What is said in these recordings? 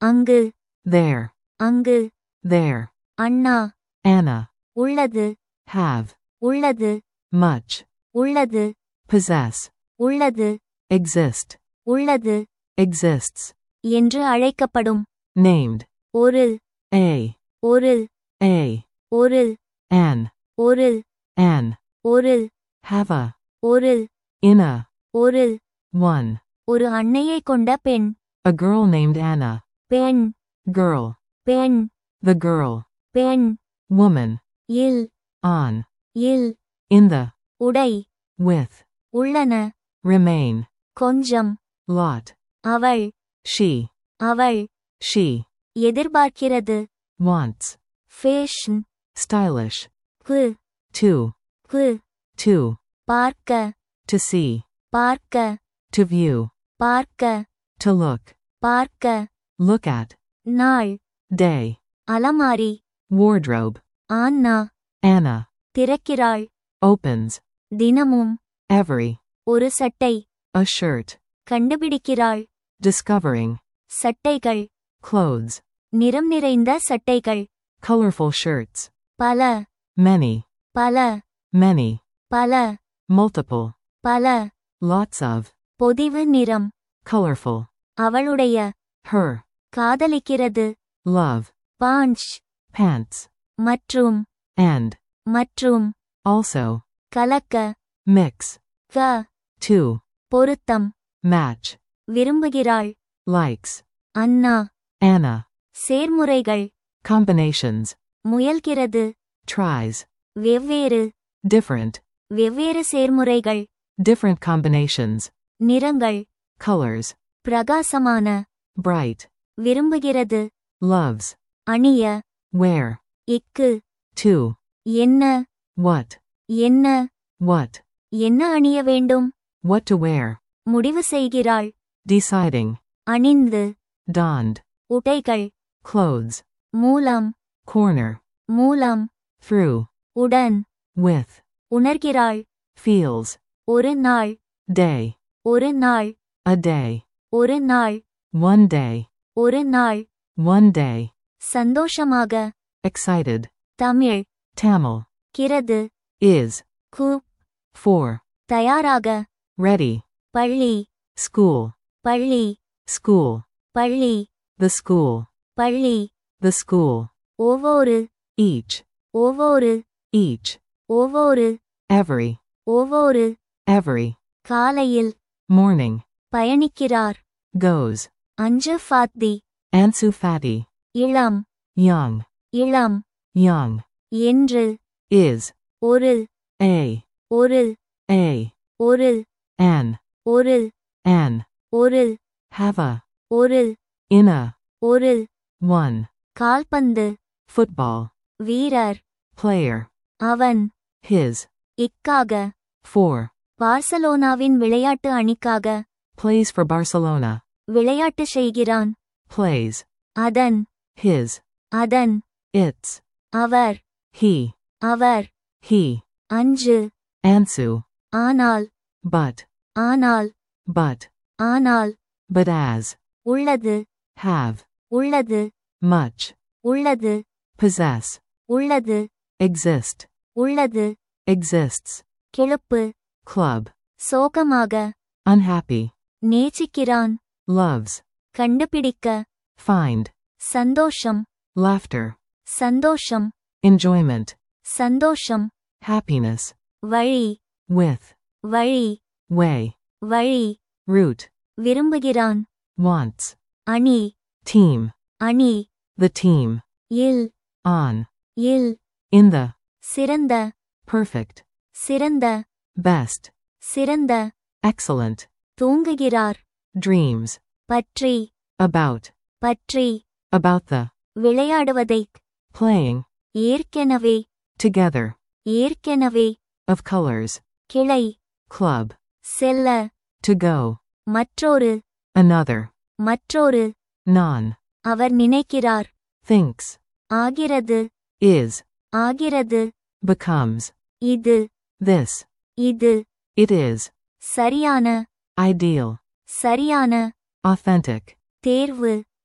அங்கு there, அங்கு there, Anna Anna, உள்ளது have, உள்ளது much, உள்ளது possess, உள்ளது exist, உள்ளது exists, என்று அழைக்கப்படும் named, ஒரு a, ஒரு a, ஒரு an, ஒரு an, ஒரு have a, ஒரு in a, ஒரு one, ஒரு அன்னையை கொண்ட பெண் a girl named Anna, பெண் girl, பெண் the girl, பெண் woman, இல் on, இல் in the, உடை with, உள்ளன remain, கொஞ்சம் lot, அவள் she, அவள் she, எதிர்பார்க்கிறது wants, ஃபேஷன் stylish, கு to, கு to, பார்க்க to see, பார்க்க to view, பார்க்க to look, பார்க்க look at, நாள் day, அலமாரி wardrobe, ஆன்னா Anna, திறக்கிறாள் opens, தினமும் every, ஒரு சட்டை a shirt, கண்டுபிடிக்கிறாள் discovering, சட்டைகள் clothes, நிறம் நிறைந்த சட்டைகள் colorful shirts, பல many, பல many, பல multiple, பல lots of, பொதிவு நிறம் colorful, அவளுடைய her, காதலிக்கிறது love, பாஞ்ச் pants, மற்றும் and, மற்றும் also, கலக்க mix, க to, பொருத்தம் match, விரும்புகிறாள் likes, அண்ணா Anna, சேர்முறைகள் combinations, முயல்கிறது tries, வெவ்வேறு different, வெவ்வேறு சேர்முறைகள் different combinations, நிறங்கள் colors, பிரகாசமான bright, விரும்புகிறது loves, அணிய wear, இக்கு to, என்ன what, என்ன what, என்ன அணிய வேண்டும் what to wear, முடிவு செய்கிறாள் deciding, அணிந்து donned, உடைகள் clothes, மூலம் corner, மூலம் through, உடன் with, உணர்கிறாள் feels, ஒரு நாள் day, ஒரு நாள் a day, ஒரு நாள் one day, ஒரு நாள் one day, சந்தோஷமாக excited, தமிழ் Tamil, கிறது is, கு for, தயாராக ready, பள்ளி school, பள்ளி school, பள்ளி the school, பள்ளி the school, ஒவ்வொரு each, ஒவ்வொரு each, ஒவ்வொரு every, ஒவ்வொரு every, காலையில் morning, பயணிக்கிறார் goes, அஞ்சு ஃபாத்தி Ansu Fati, இளம் young, இளம் young, என்று is, ஒரு a, ஒரு a, ஒரு an, ஒரு an, ஒரு have a, ஒரு in a, ஒரு one, கால்பந்து football, வீரர் player, அவன் his, இக்காக for, பார்சலோனாவின் விளையாட்டு அணிக்காக plays for Barcelona, விளையாட்டு செய்கிறான் plays, அதன் his, அதன் its, அவர் he, அவர் he, அஞ்சு Ansu, ஆனால் but, ஆனால் but as, உள்ளது have, உள்ளது much, உள்ளது possess, உள்ளது exist, உள்ளது exists, கிளப்பு club, சோகமாக unhappy, நேசிக்கிறான் loves, கண்டுபிடிக்க find, சந்தோஷம் laughter, சந்தோஷம் enjoyment, சந்தோஷம் happiness, வழி with, வழி way, வழி route, விரும்புகிறான் wants, அணி team, அணி the team, இல் on, இல் in the, சிறந்த perfect, சிறந்த best, சிறந்த excellent, தூங்குகிறார் dreams, பற்றி about, பற்றி about the, விளையாடுவதைக் playing, ஏற்கெனவே together, ஏற்கெனவே of colors, கிளை club, செல்ல to go, மற்றொரு another, மற்றொரு non, அவர் நினைக்கிறார் thinks, ஆகிறது is, ஆகிறது becomes, இது this, இது it is, சரியான ideal, சரியான authentic, தேர்வு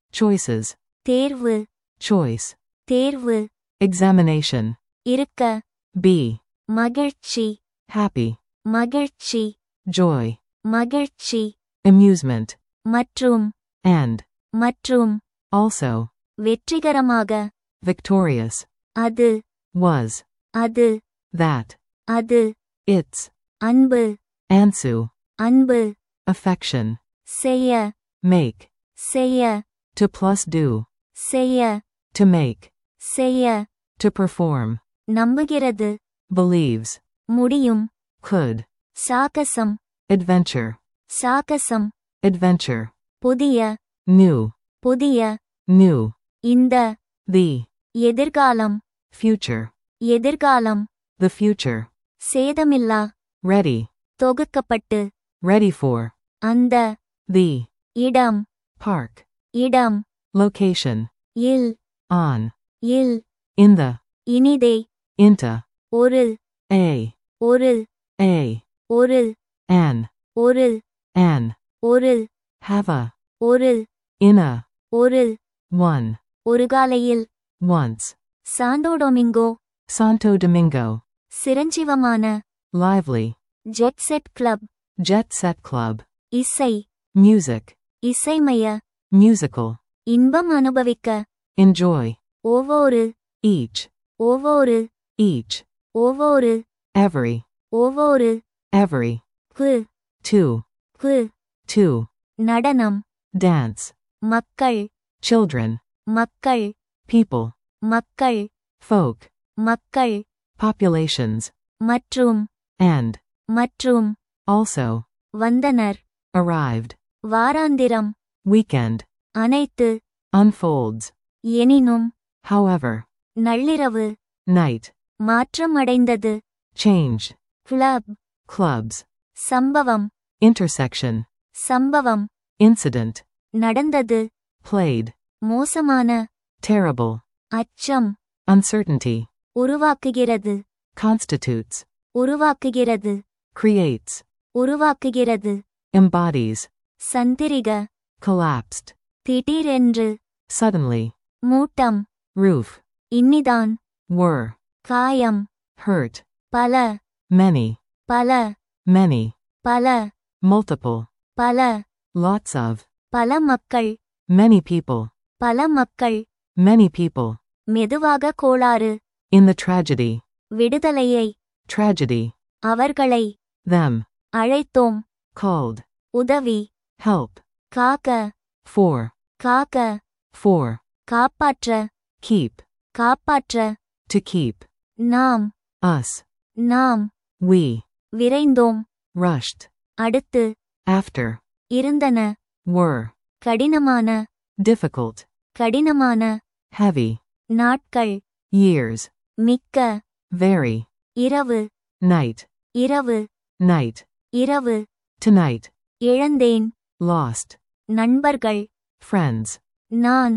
choices, தேர்வு choice, தேர்வு examination, இருக்க be, மகிழ்ச்சி happy, மகிழ்ச்சி joy, மகிழ்ச்சி amusement, மற்றும் and, மற்றும் also, வெற்றிகரமாக victorious, அது was, அது that, அது its, அன்பு ansu, அன்பு affection, செய்ய make, செய்ய to plus do, செய்ய to make, செய்ய to perform, நம்புகிறது believes, முடியும் could, சாகசம் adventure, சாகசம் adventure, புதிய new, புதிய new, இந்த the, எதிர்காலம் future, எதிர்காலம் the future, சேதமில்லா ready, தொகுக்கப்பட்டு ready for, அந்த the, இடம் park, இடம் location, இல் on, இல் in the, இனிதே into, ஒரு a, ஒரு a, ஒரு an, ஒரு an, ஒரு have a, ஒரு in a, ஒரு one, ஒரு காலையில் once, Santo Domingo Santo Domingo, சிரஞ்சீவமான lively, jet set club jet set club, இசை music, இசைமய musical, இன்பம் அனுபவிக்க enjoy, ஒவ்வொரு each, ஒவ்வொரு each, ஒவ்வொரு every, ஒவ்வொரு every, கு two, கு two, நடனம் dance, மக்கள் children, மக்கள் people, மக்கள் folk, மக்கள் populations, மற்றும் and, மற்றும் also, வந்தனர் arrived, வாராந்திரம் weekend, அனைத்து unfolds, எனினும் however, நள்ளிரவு night, மாற்றமடைந்தது changed, கிளப் clubs, சம்பவம் intersection, சம்பவம் incident, நடந்தது played, மோசமான terrible, அச்சம் uncertainty, உருவாக்குகிறது constitutes, உருவாக்குகிறது creates, உருவாக்குகிறது embodies, சந்திரிக collapsed, திடீரென்று suddenly, மூட்டம் roof, இன்னிதான் were, காயம் hurt, பல many, பல many, பல multiple, பல lots of, பல மக்கள் many people, பல மக்கள் many people, மெதுவாக கோளாறு in the tragedy, விடுதலையை tragedy, அவர்களை them, அழைத்தோம் called, உதவி help, காக்க for, காக்க for, காப்பாற்ற keep, காப்பாற்ற to keep, நாம் us, நாம் we, விரைந்தோம் rushed, அடுத்து after, இருந்தன were, கடினமான difficult, கடினமான heavy, நாட்கள் years, மிக்க very, இரவு night, இரவு night, இரவு tonight, இழந்தேன் lost, நண்பர்கள் friends, நான்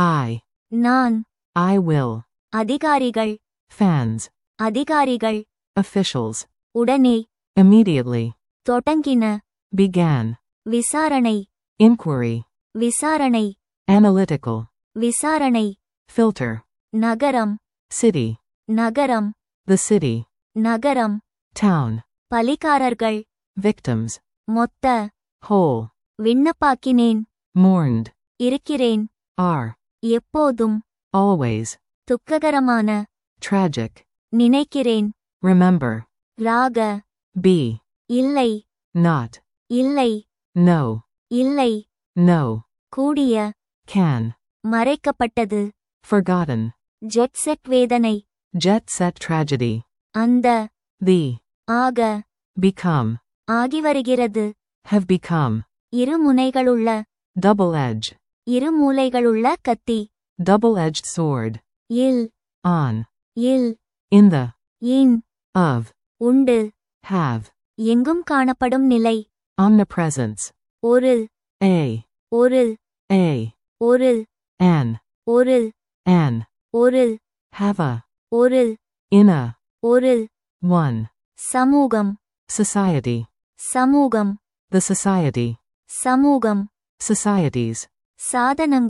I will, அதிகாரிகள் fans, அதிகாரிகள் officials, உடனே immediately, தொடங்கின began, விசாரணை inquiry, விசாரணை analytical, விசாரணை filter, நகரம் city, நகரம் the city, நகரம் town, பலிகாரர்கள் victims, மொத்த whole, விண்ணப்பாக்கினேன் mourned, இருக்கிறேன் are, எப்போதும் always, துக்ககரமான tragic, நினைக்கிறேன் remember, ராக be, இல்லை not, இல்லை no, இல்லை no, கூடிய can, மறைக்கப்பட்டது forgotten, ஜெட் செட் வேதனை jet set tragedy, அந்த the, ஆக become, ஆகி வருகிறது have become, இரு முனைகளுள்ள double edge, இரு மூலைகளுள்ள கத்தி double-edged sword, இல் on, இல் in the, இன் of, உண்டு have, எங்கும் காணப்படும் நிலை omnipresence, ஒரு a, ஒரு ஒரு an, ஒரு ஒரு have a, ஒரு in a, ஒரு one, சமூகம் society, சமூகம் the society, சமூகம் societies, சாதனங்கள்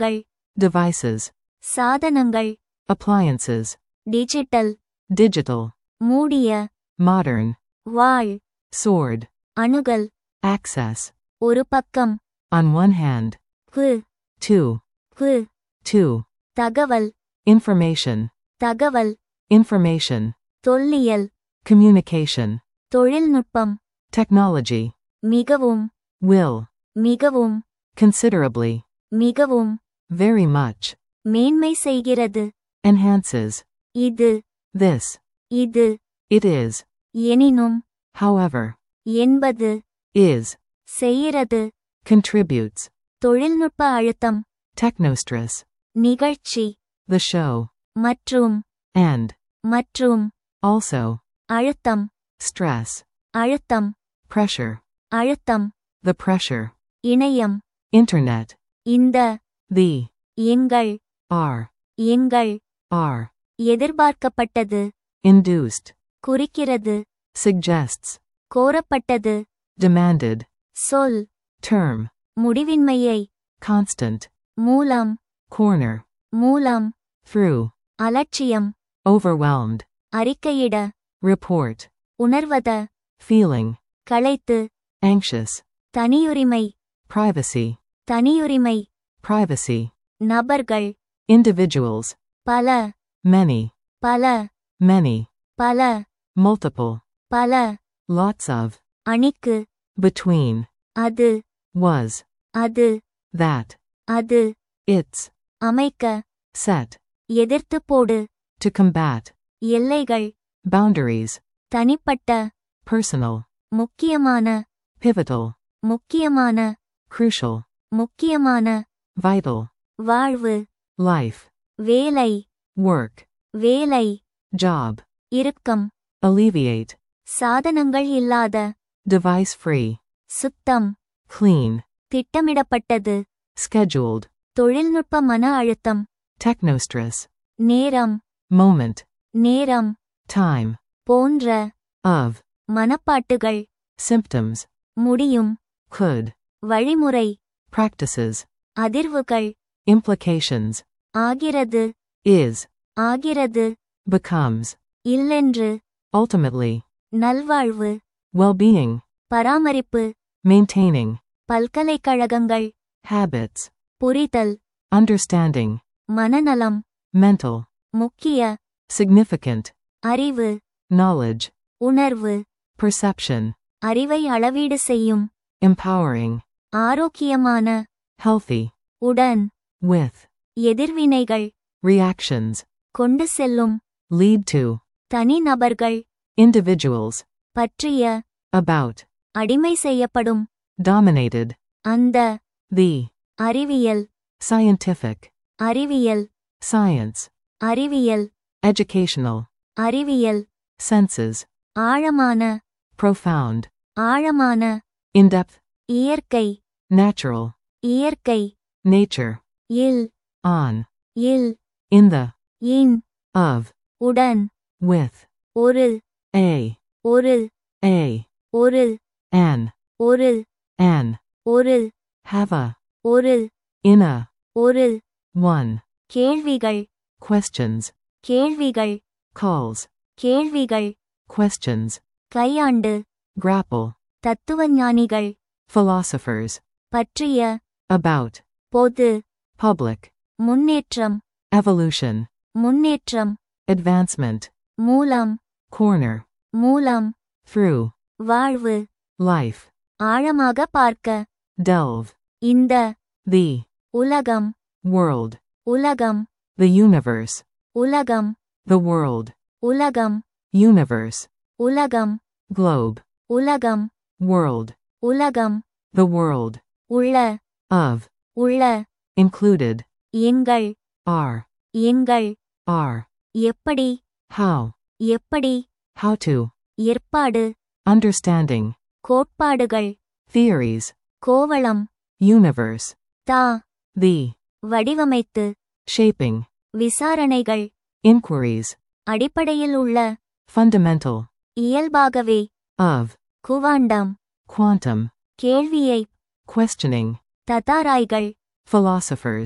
Devices. சாதனங்கள். Appliances. டிஜிட்டல். Digital. மூடிய. Modern. வாள். Sword. அணுகல். Access. ஒரு பக்கம். On one hand. கு. Two. கு. Two. தகவல். Information. தகவல். Information. தொல்லியல். Communication. தொழில்நுட்பம். Technology. மிகவும். Will. மிகவும். Considerably. மிகவும். Very much. மேன்மை செய்கிறது. Enhances. இது. This. இது. It is. எனினும். However. என்பது. Is. செய்கிறது. Contributes. தொழில்நுட்ப அழுத்தம். Technostress. நிகழ்ச்சி. The show. மற்றும். And. மற்றும். Also. அழுத்தம். Stress. அழுத்தம். Pressure. அழுத்தம். The pressure. இணையம். Internet. இந்த. The. எங்கள். Are. எங்கள். Are. எதிர்பார்க்கப்பட்டது. Induced. குறிக்கிறது. Suggests. கோரப்பட்டது. Demanded. சொல். Term. முடிவின்மையை. Constant. மூலம். Corner. மூலம். Through. அலட்சியம். Overwhelmed. அறிக்கையிட. Report. உணர்வத. Feeling. களைத்து. Anxious. தனியுரிமை. Privacy. தனியுரிமை. Privacy. நபர்கள். Individuals. பல. Many. பல. Many. பல. Multiple. பல. Lots of. அணிக்கு. Between. அது. Was. அது. That. அது. Its. அமைக்க. Set. எதிர்த்து போடு. To combat. எல்லைகள். Boundaries. தனிப்பட்ட. Personal. முக்கியமான. Pivotal. முக்கியமான. Crucial. முக்கியமான. Vital. வாழ்வு. Life. வேலை. Work. வேலை. Job. இறுக்கம். Alleviate. சாதனங்கள் இல்லாத. Device free. சுத்தம். Clean. திட்டமிடப்பட்டது. Scheduled. தொழில்நுட்ப மன அழுத்தம். Technostress. நேரம். Moment. நேரம். Time. போன்ற. Of. மனப்பாட்டுகள். Symptoms. முடியும். Could. வழிமுறை. Practices. அதிர்வுகள். Implications. ஆகிறது. Is. ஆகிறது. Becomes. இல்லென்று. Ultimately. நல்வாழ்வு. Well-being. பராமரிப்பு. Maintaining. பல்கலைக்கழகங்கள். Habits. புரிதல். Understanding. மனநலம். Mental. முக்கிய. Significant. அறிவு. Knowledge. உணர்வு. Perception. அறிவை அளவீடு செய்யும். Empowering. ஆரோக்கியமான. Healthy. உடன். With. எதிர்வினைகள். Reactions. கொண்டு செல்லும். Lead to. தனிநபர்கள். Individuals. பற்றிய. About. அடிமை செய்யப்படும். Dominated. அந்த. The. அறிவியல். Scientific. அறிவியல். Science. அறிவியல். Educational. அறிவியல். Senses. ஆழமான. Profound. ஆழமான. In-depth. இயற்கை. Natural. இயற்கை. Nature. இல். On. இல். In the. இன். Of. உடன். With. ஒரு. A. ஒரு. A. ஒரு. An. ஒரு. An. ஒரு. Have a. ஒரு. In a. ஒரு. One. கேள்விகள். Questions. கேள்விகள். Calls. கேள்விகள். Questions. கையாண்டு. Grapple. தத்துவஞானிகள். Philosophers. பற்றிய. About. பொது. Public. முன்னேற்றம். Evolution. முன்னேற்றம். Advancement. மூலம். Corner. மூலம். Through. வாழ்வு. Life. ஆழமாக பார்க்க. Delve. இந்த. The. உலகம். World. உலகம். The universe. உலகம். The world. உலகம். Universe. உலகம். Globe. உலகம். World. உலகம். The world. உள்ள. Of. உள்ள. Included. எங்கள். Are. எங்கள். Are. எப்படி. How. எப்படி. How to. ஏற்பாடு. Understanding. கோட்பாடுகள். Theories. கோவளம். Universe. தா. The. வடிவமைத்து. Shaping. விசாரணைகள். Inquiries. அடிப்படையில் உள்ள. Fundamental. இயல்பாகவே. Of. குவாண்டம். Quantum. கேள்வியை. Questioning. ததாராய்கள். Philosophers.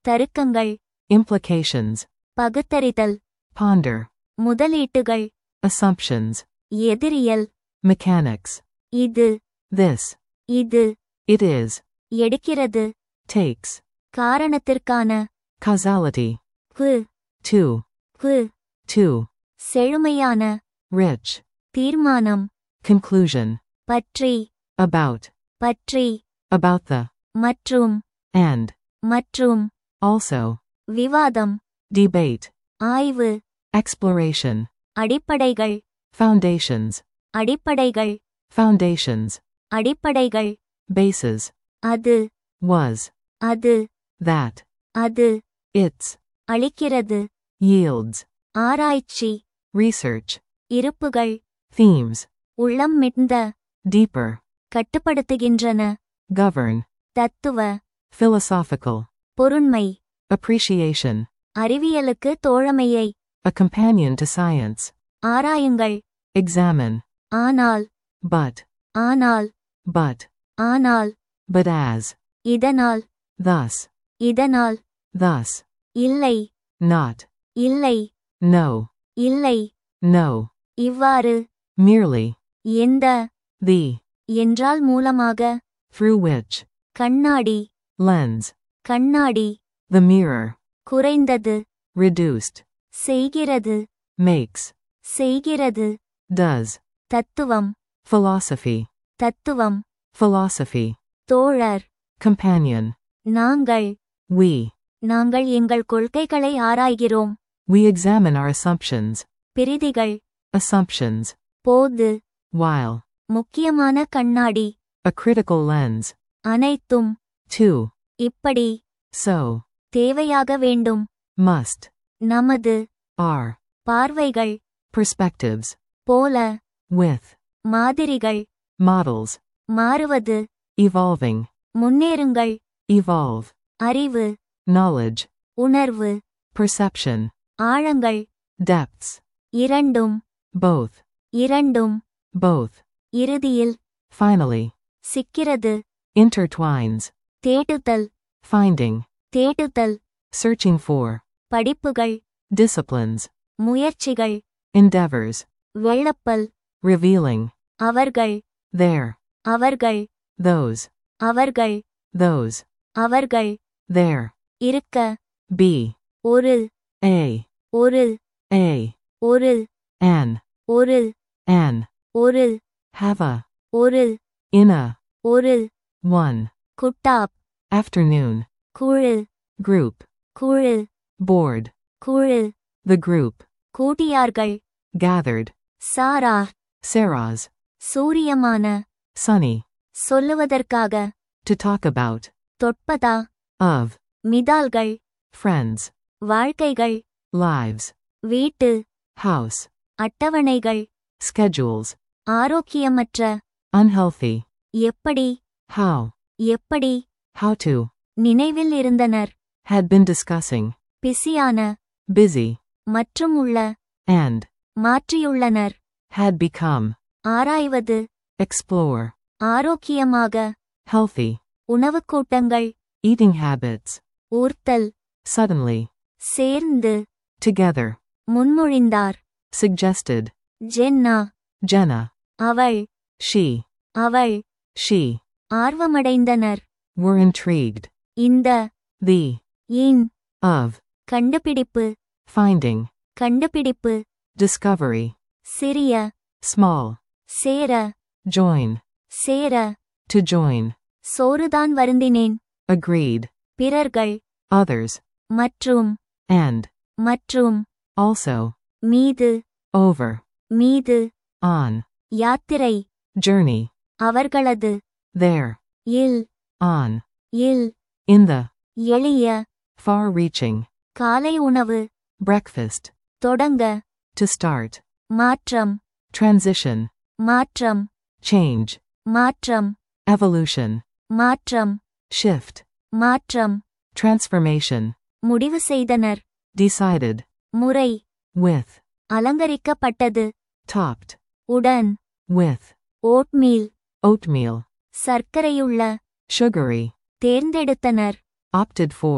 தருக்கங்கள். Implications. பகுத்தறிதல். Ponder. முதலீட்டுகள். Assumptions. எதிரியல். Mechanics. இது. This. இது. It is. எடுக்கிறது. Takes. காரணத்திற்கான. Causality. கு. To. கு. To. செழுமையான. Rich. தீர்மானம். Conclusion. பற்றி. About. பற்றி. About the. மற்றும். And. மற்றும். Also. விவாதம். Debate. ஆய்வு. Exploration. அடிப்படைகள். Foundations. அடிப்படைகள். Foundations. அடிப்படைகள். Bases. அது. Was. அது. That. அது. Its. அளிக்கிறது. Yields. ஆராய்ச்சி. Research. இருப்புகள். Themes. உள்ளம் மிட்ந்த. Deeper. கட்டுப்படுத்துகின்றன. Govern. தத்துவ. Philosophical. பொருண்மை. Appreciation. அறிவியலுக்கு தோழமையை. A companion to science. ஆராயுங்கள். Examine. ஆனால். But. ஆனால். But. ஆனால். But as. இதனால். Thus. இதனால். Thus. இல்லை. Not. இல்லை. No. இல்லை. No. இவ்வாறு. Merely. எந்த. The. என்றால் மூலமாக. Through which. கண்ணாடி. Lens. கண்ணாடி. The mirror. குறைந்தது. Reduced. செய்கிறது. Makes. செய்கிறது. Does. தத்துவம். Philosophy. தத்துவம். Philosophy. தோழர். Companion. நாங்கள். We. நாங்கள் எங்கள் கொள்கைகளை ஆராய்கிறோம். We examine our assumptions. பிரிதிகள். Assumptions. போது. While. முக்கியமான கண்ணாடி. A critical lens. அனைத்தும். To. இப்படி. So. தேவையாக வேண்டும். Must. நமது. Our. பார்வைகள். Perspectives. போல. With. மாதிரிகள். Models. மாறுவது. Evolving. முன்னேறுங்கள். Evolve. அறிவு. Knowledge. உணர்வு. Perception. ஆழங்கள். Depths. இரண்டும். Both. இரண்டும். Both. இறுதியில். Finally. சிக்கிறது. Intertwines. தேடுதல். Finding. தேடுதல். Searching for. படிப்புகள். Disciplines. முயற்சிகள். Endeavors. வெள்ளப்பல். Revealing. அவர்கள். There. அவர்கள். Those. அவர்கள். Those. அவர்கள். There. இருக்க. Be. ஒரு. A. ஒரு. A. ஒரு. An. ஒரு. An. ஒரு. Have a. ஒரு. In a. ஒரு. One. குட்டாப். Afternoon. குழு. Group. குழு. Board. குழு. The group. கூட்டியார்கள். Gathered. Sarah. Sarah's. சூரியமான. Sunny. சொல்லுவதற்காக. To talk about. தொட்பதா. Of. மிதால்கள். Friends. வாழ்க்கைகள். Lives. வீட்டு. House. அட்டவணைகள். Schedules. ஆரோக்கியமற்ற. Unhealthy. எப்படி. How. எப்படி. How to. நினைவில் இருந்தனர். Had been discussing. பிஸியான. Busy. மற்றும் உள்ள. And. மாற்றியுள்ளனர். Had become. ஆராய்வது. Explore. ஆரோக்கியமாக. Healthy. உணவுக் கூட்டங்கள். Eating habits. ஊர்த்தல். Suddenly. சேர்ந்து. Together. முன்மொழிந்தார். Suggested. ஜென்னா. Jenna. அவள். She. அவள். She. ஆர்வமடைந்தனர். Were intrigued. இந்த. The. இன். Of. கண்டுபிடிப்பு. Finding. கண்டுபிடிப்பு. Discovery. சிறிய. Small. Chera. Join. Chera. To join. சோறுதான் வருந்தினேன். Agreed. பிறர்கள். Others. மற்றும். And. மற்றும். Also. மீது. Over. மீது. On. யாத்திரை. Journey. அவர்களது. There. இல். On. இல். In the. எளிய. Far-reaching. காலை உணவு. Breakfast. தொடங்க. To start. மாற்றம். Transition. மாற்றம். Change. மாற்றம். Evolution. மாற்றம். Shift. மாற்றம். Transformation. முடிவு செய்தனர். Decided. முறை. With. அலங்கரிக்கப்பட்டது. Topped. உடன். With. ஓட்மீல். Oatmeal. சர்க்கரையுள்ள. Sugary. தேர்ந்தெடுத்தனர். Opted for.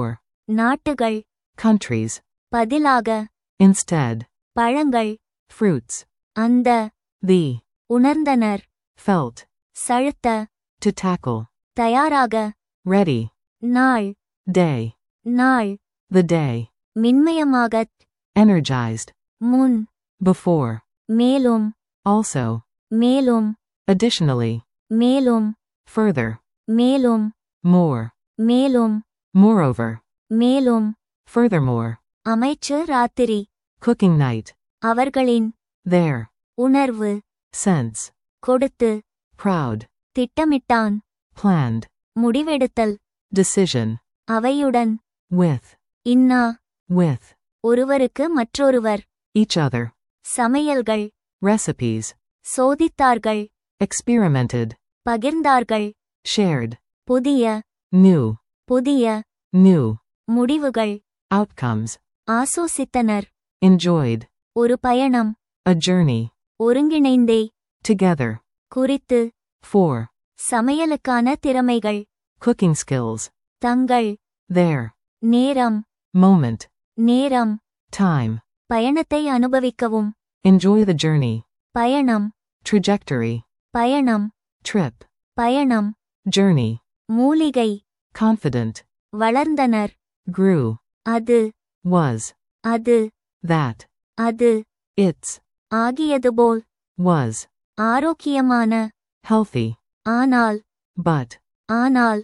நாட்டுகள். countries, பதிலாக. instead, பழங்கள். fruits, அந்த. the, உணர்ந்தனர். felt, சழுத்த. to tackle, தயாராக. ready, நாள். day, நாள். the day, மின்மயமாகத். energized, முன். before, மேலும். also, மேலும். additionally, மேலும். further, மேலும். more, மேலும். moreover, மேலும். furthermore, அமைச்சு ராத்திரி. cooking night, அவர்களின். their, உணர்வு. sense, கொடுத்து. proud, திட்டமிட்டான். planned, முடிவெடுத்தல். decision, அவையுடன். with, இன்னா. with, ஒருவருக்கு மற்றொருவர். each other, சமையல்கள். recipes, சோதித்தார்கள். experimented, பகிர்ந்தார்கள். shared, புதிய. new, புதிய. new, முடிவுகள். outcomes, ஆசோசித்தனர். enjoyed, ஒரு பயணம். a journey, ஒருங்கிணைந்தே. together, குறித்து. for, சமையலுக்கான திறமைகள். cooking skills, தங்கள். their, நேரம். moment, நேரம். time, பயணத்தை அனுபவிக்கவும். enjoy the journey, பயணம். trajectory, பயணம். trip, பயணம். journey, மூலிகை. confident, வளர்ந்தனர். grew, அது. was, அது. that, அது. its, ஆகியதுபோல். was, ஆரோக்கியமான. healthy, ஆனால். but, ஆனால்.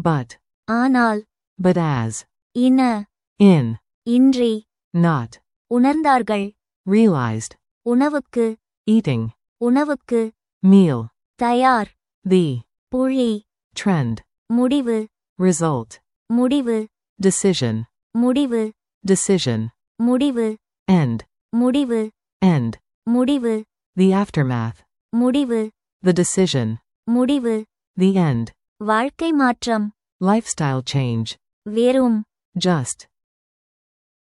but as, இன. in, இன்றி. not, உணர்ந்தார்கள். realized, உணவுக்கு. eating, உணவுக்கு. meal, தயார். the, புள்ளி. trend, முடிவு. result, முடிவு. decision, முடிவு. decision, முடிவு. end, முடிவு. end, முடிவு. the aftermath, முடிவு. the decision, முடிவு. the end, வாழ்க்கை மாற்றம். lifestyle change, வெறும். just,